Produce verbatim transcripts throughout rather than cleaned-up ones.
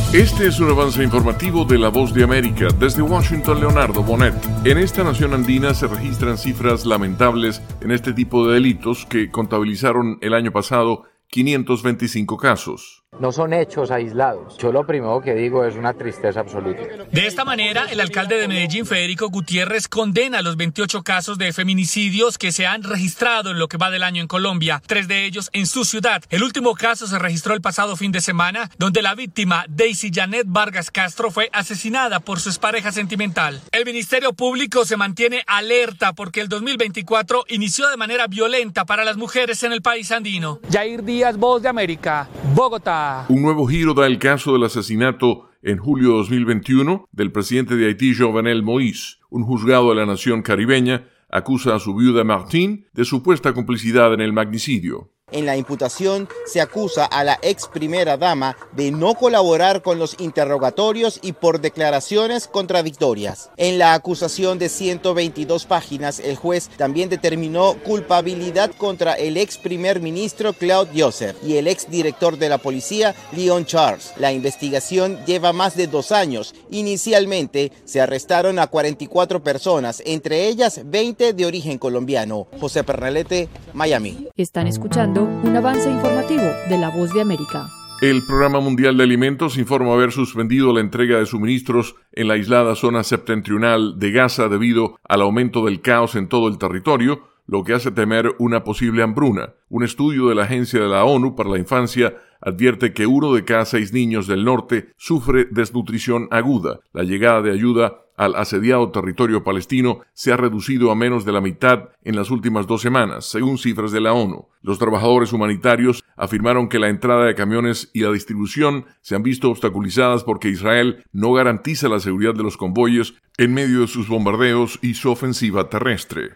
Este es un avance informativo de La Voz de América. Desde Washington, Leonardo Bonet. En esta nación andina se registran cifras lamentables en este tipo de delitos que contabilizaron el año pasado quinientos veinticinco casos. No son hechos aislados. Yo lo primero que digo es una tristeza absoluta. De esta manera, el alcalde de Medellín, Federico Gutiérrez, condena los veintiocho casos de feminicidios que se han registrado en lo que va del año en Colombia, tres de ellos en su ciudad. El último caso se registró el pasado fin de semana, donde la víctima, Daisy Janet Vargas Castro, fue asesinada por su expareja sentimental. El Ministerio Público se mantiene alerta porque el dos mil veinticuatro inició de manera violenta para las mujeres en el país andino. Yair Díaz, Voz de América, Bogotá. Un nuevo giro da el caso del asesinato en julio de dos mil veintiuno del presidente de Haití, Jovenel Moïse. Un juzgado de la nación caribeña acusa a su viuda Martine de supuesta complicidad en el magnicidio. En la imputación se acusa a la ex primera dama de no colaborar con los interrogatorios y por declaraciones contradictorias. En la acusación de ciento veintidós páginas, el juez también determinó culpabilidad contra el ex primer ministro Claude Joseph y el ex director de la policía Leon Charles. La investigación lleva más de dos años. Inicialmente se arrestaron a cuarenta y cuatro personas, entre ellas veinte de origen colombiano. José Pernalete, Miami. Están escuchando un avance informativo de La Voz de América. El Programa Mundial de Alimentos informa haber suspendido la entrega de suministros en la aislada zona septentrional de Gaza debido al aumento del caos en todo el territorio, lo que hace temer una posible hambruna. Un estudio de la Agencia de la ONU para la Infancia advierte que uno de cada seis niños del norte sufre desnutrición aguda. La llegada de ayuda al asediado territorio palestino se ha reducido a menos de la mitad en las últimas dos semanas, según cifras de la ONU. Los trabajadores humanitarios afirmaron que la entrada de camiones y la distribución se han visto obstaculizadas porque Israel no garantiza la seguridad de los convoyes en medio de sus bombardeos y su ofensiva terrestre.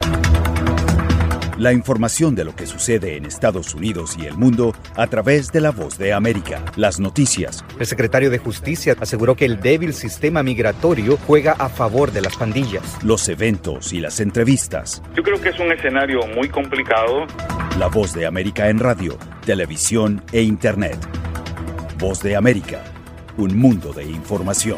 La información de lo que sucede en Estados Unidos y el mundo a través de La Voz de América. Las noticias. El secretario de Justicia aseguró que el débil sistema migratorio juega a favor de las pandillas. Los eventos y las entrevistas. Yo creo que es un escenario muy complicado. La Voz de América en radio, televisión e internet. Voz de América, un mundo de información.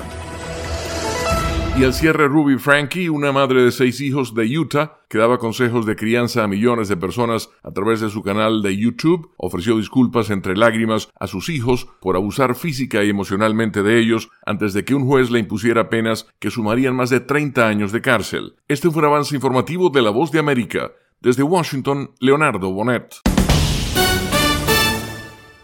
Y al cierre, Ruby Franke, una madre de seis hijos de Utah, que daba consejos de crianza a millones de personas a través de su canal de YouTube, ofreció disculpas entre lágrimas a sus hijos por abusar física y emocionalmente de ellos antes de que un juez le impusiera penas que sumarían más de treinta años de cárcel. Este fue un avance informativo de La Voz de América. Desde Washington, Leonardo Bonet.